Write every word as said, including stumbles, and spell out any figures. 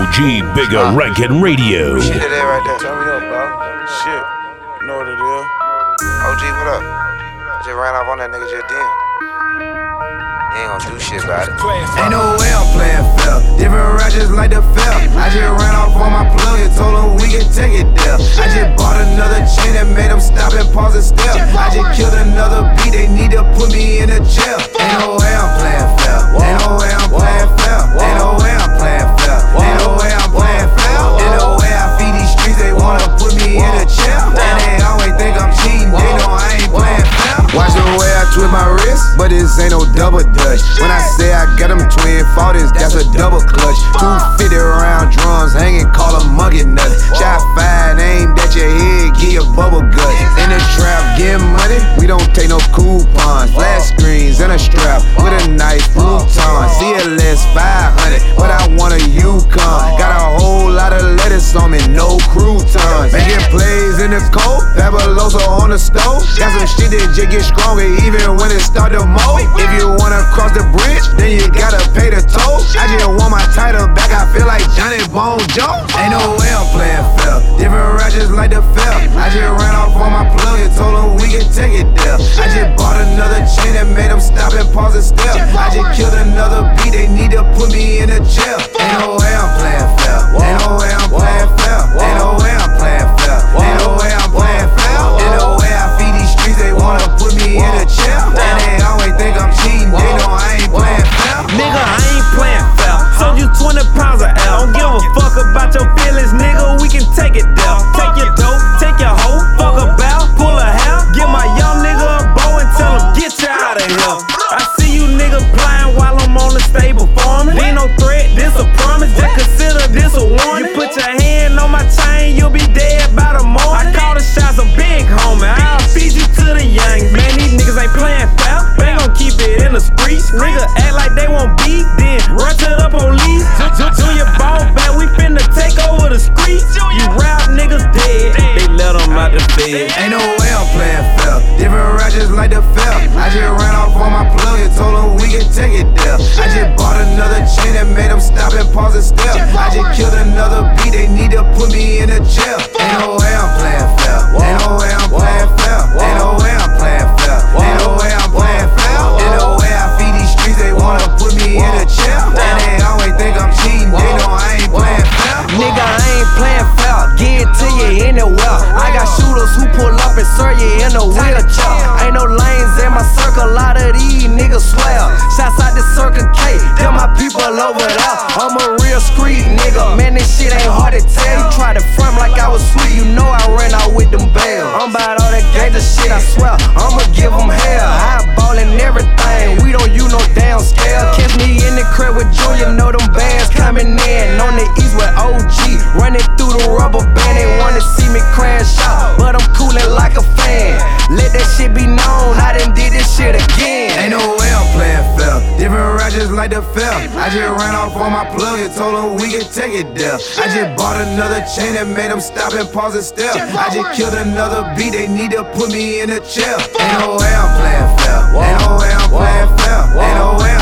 G Bigger uh, Rankin Radio. Shit it right there. Turn me up, bro. Shit. You know what it is. O G, what up? I just ran off on that nigga just then. He ain't gonna do shit about it. Ain't no way I'm playing fair. Different ratchets like the fair. I just ran off on my plug and told him we can take it there. I just bought another chain and made him stop and pause and stare. I just killed another beat, they need to put me in a chair. Ain't no way I'm playing fair. Ain't no way I'm playing fair. Ain't no way I'm playing fair. Ain't no way I'm playing fair. Ain't no way I feed these streets, they wanna put me in a chair. And they always think I'm cheating, they know I ain't playing fair. Watch the way I twist my wrist, but this ain't no double dutch. When I say I got them twin forties, that's a double clutch. two fifty round drums hanging, call them monkey nuts. Shot five, aimed at your head, give you bubble gut. In the trap, getting money, we don't take no coupons. Flash screens and a strap with a nice futon. C L S five hundred, but I want a Yukon. Got a whole lot of lettuce on me, no croutons. Making plays in the cold, Fabuloso on the stove. Got some shit that just get stronger even when it start to mold. If you wanna cross the bridge, then you gotta pay the toll. I just want my title back, I feel like Johnny Bone Jones. Ain't no way I'm playing fair. Different ratchets like the fair. I just ran off on my plug and told him we can take it there. I just bought another chain and made him stop and pause and stare. I just killed another beat, they need to put me in a chair. Ain't no way I'm playing fair. Ain't no way I'm playing fair. Ain't no way I'm playing fair. Ain't no way I'm playing fair. Ain't no way I feed these streets, they wanna put me in a chair. And they always think I'm cheating, they know I ain't playing fair. Nigga, I ain't playing fair. Sold you twenty pounds of L. Don't give a fuck about your feelings, nigga. We can take it there. Take your dope, take your hoe, fuck a bow, pull a hair. Give my young nigga a bow and tell him get you out of here. I see you niggas playing while I'm on the stage performing. Ain't no threat, this a promise. Just consider this a warning. You put your hand on my chain, you'll be dead by the morning. I call the shots a big homie. I'll feed you to the youngins. Man, these niggas ain't playing foul. They gon' keep it in the streets. Nigga act like they won't beat, then run to the police. Junior ball back, we finna take over the streets. You rap niggas dead, they let them out the bed. Ain't no way I'm playing fair. Different ratchets like the fair. I just ran off on my plug and told him we can take it there. I just bought another chain and made him stop and pause and stare. I just killed another beat, they need to put me in a chair. Ain't no way I'm playing fair. Ain't no way I'm playing fair. Ain't no way I'm playing fair. Ain't no way I'm playing fair. Ain't no way I feed these streets, they wanna put me in a chair. And they always think I'm cheating, they know I ain't playing fair. Nigga, I ain't playing fair. Get it to you anywhere. I got shooters who pull up and serve you in a wheelchair. Ain't no lanes in my circle, a lot of these niggas swear. Shouts out to Circle K, tell my people over there. I'm a real street nigga, man, this shit ain't hard to tell. You try to front like I was sweet, you know I ran out with them bells. I'm about all that gangsta shit, I swear, I'ma give them hell. I ballin' everything, we don't use no damn scale. Catch me in the crib with Junior, know them bands coming in. On the east with O G, running through the rubber band. They wanna see me crash out, but I'm coolin' like a fan. Let that shit be known, I done did this shit again. Ain't no way I'm playing fair. Different ratchets like the fair. I just ran off on my plug and told him we can take it there. I just bought another chain and made him stop and pause and stare. I just killed another beat, they need to put me in a chair. Ain't no way I'm playing fair. Ain't no way I'm playing fair. Ain't no way I'm